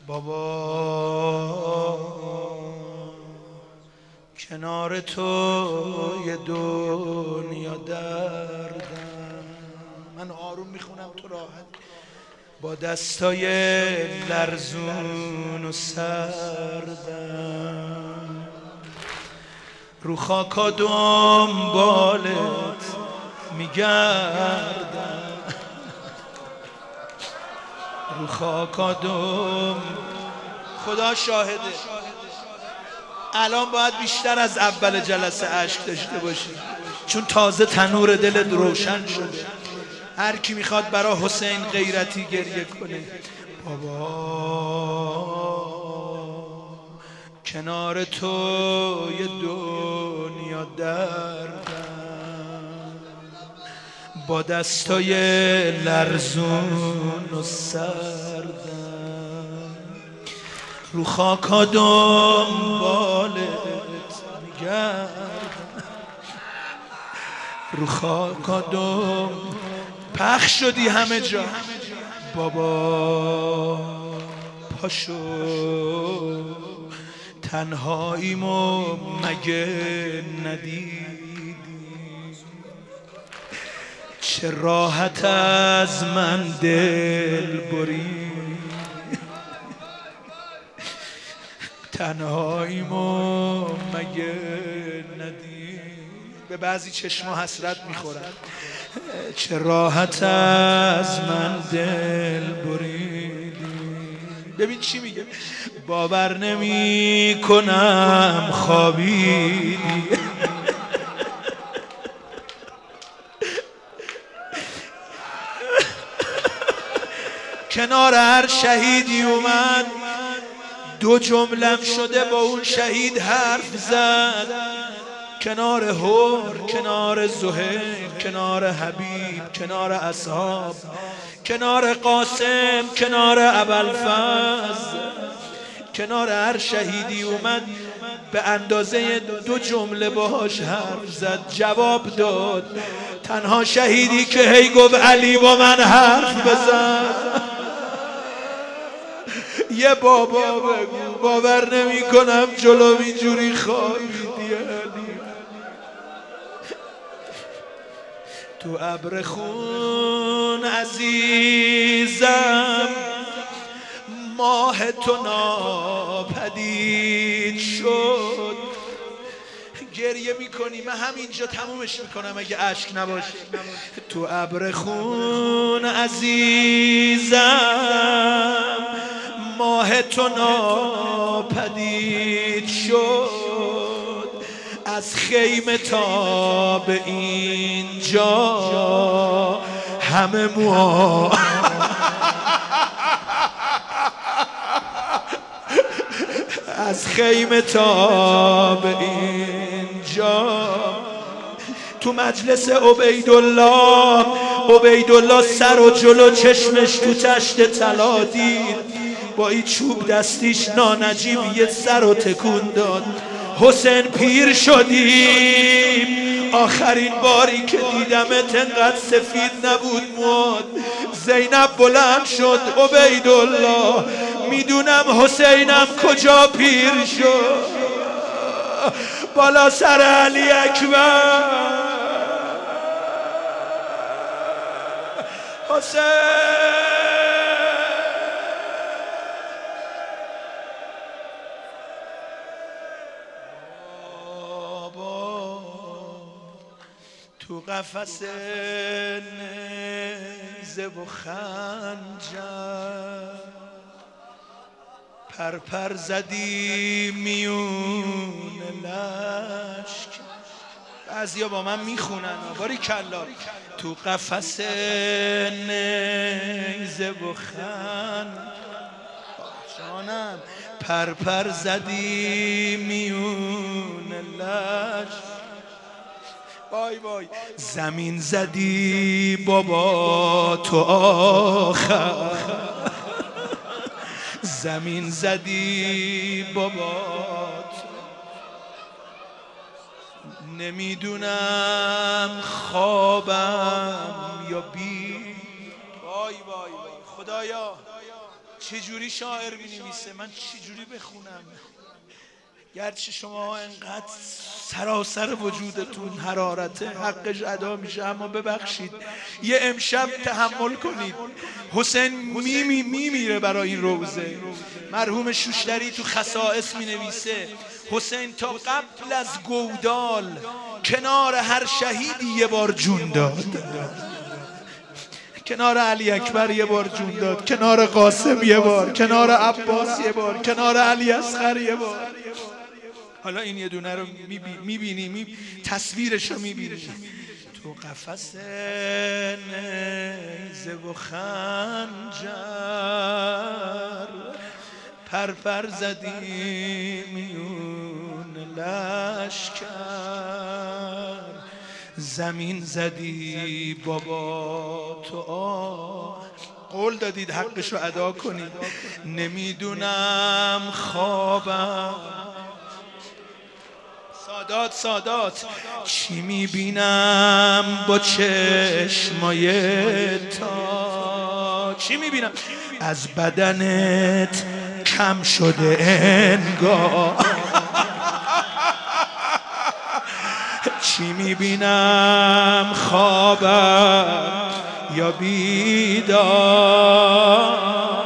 بابا کنار تو یه دنیا دردم. من آروم میخونم تو راحت. با دستای لرزون و سردم رو خاکا دنبالت میگردم. رو خاکا خدا شاهده الان باید بیشتر از اول جلسه اشک داشته باشی، چون تازه تنور دلت روشن شده. هر کی میخواد برا حسین غیرتی گریه کنه. بابا کنار تو یه دنیا دردم، با دستای لرزون و سردم رو خاکا دنبالت میگردم. رو خاکا پخش شدی همه جا. بابا پاشو تنهاییمو مگه ندیدی؟ چه راحت از من دل بری، تنهاییمو مگه ندیدی؟ به بعضی چشما حسرت میخورن. چه راحت از من دل بریدی. ببین چی میگه، باور نمی کنم خوابیدی. کنار هر شهیدی اومد، دو جملم شده با اون شهید حرف زد. کنار هور، کنار زهیر، کنار حبیب، کنار اصحاب، کنار قاسم، کنار ابوالفضل، کنار هر شهیدی اومد به اندازه دو جمله باهاش حرف زد، جواب داد. تنها شهیدی که هی گفت علی با من حرف بزن. یه بابا بگو باور نمی کنم جلو اینجوری خوابیدی علی. تو ابر خون عزیزم ماه تو ناپدید شد. گریه میکنی، من همینجا تمومش میکنم اگه اشک نباشه. تو ابر خون عزیزم ماه تو ناپدید شد. از خیمه تا به اینجا همه موها از خیمه تا به اینجا. تو مجلس عبیدالله سر و جلو چشمش تو تشت طلا دید. با این چوب دستیش نانجیب یه سر و تکون داد. حسین پیر شدیم، آخرین باری که دیدمت انقدر سفید نبود مواد. زینب بلند شد، عبیدالله میدونم حسینم کجا پیر شد. بالا سر علی اکبر حسین. تو قفس نیزه و خنجر پرپر زدی میون لشک. بعضیا با من میخونن باریکلا. تو قفس نیزه و خنجر جانم پرپر زدی میون لشک. وای وای زمین زدی بابا تو آخر، زمین زدی بابا تو. نمیدونم خوابم یا بی. وای وای وای خدایا چجوری شاعر می‌نویسه، من چجوری بخونم؟ گرچه شما انقدر سراسر وجودتون حرارته، حقش ادا میشه، اما ببخشید یه امشب تحمل کنید. حسین میمیره برای این روزه. مرحوم شوشتری تو خصائص مینویسه حسین تا قبل از گودال کنار هر شهیدی یه بار جون داد. کنار علی اکبر یه بار جون داد، کنار قاسم یه بار، کنار عباس یه بار، کنار علی اصغر یه بار. حالا این یه دونه رو میبینی، تصویرش رو میبینی. تو قفس نیزه و خنجر پرپر زدی میون لشکر، زمین زدی بابا تو قول دادید حقش رو ادا کنید. نمیدونم خوابم سادات چی میبینم با چشمای تا، چی میبینم از بدنت کم شده انگار، چی میبینم خوابم یا بیدار،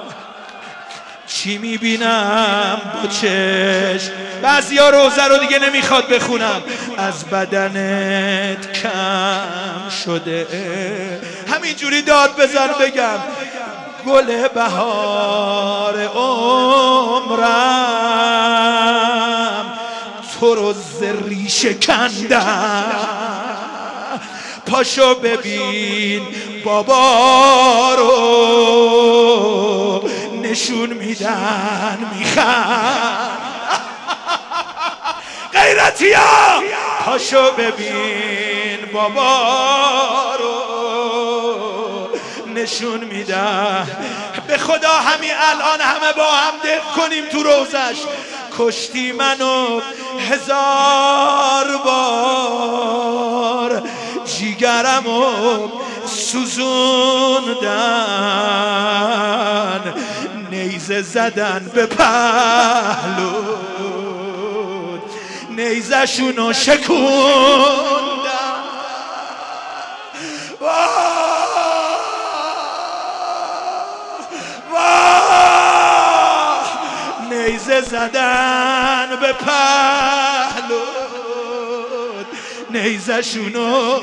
چی میبینم با چشم. بعضیا روزه رو دیگه نمیخواد بخونم. از بدنت کم شده، همینجوری داد بزن بگم گل بهار عمرم تو رو ریشه کندم، پاشو ببین بابا رو نشون میدن میخند. غیرتیا پاشو ببین بابا رو نشون میدن. به خدا همین الان همه با هم دق کنیم تو روزش. کشتی منو 1000 بار، جیگرمو سوزوندن، نیزه زدن به پهلو، نیزه شونو شکوندن. نیزه زدن به پهلو، نیزه شونو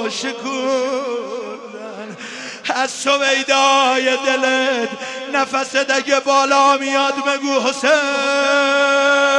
شکوندن. از سویدای دلت نفست اگه بالا میاد بگو حسین.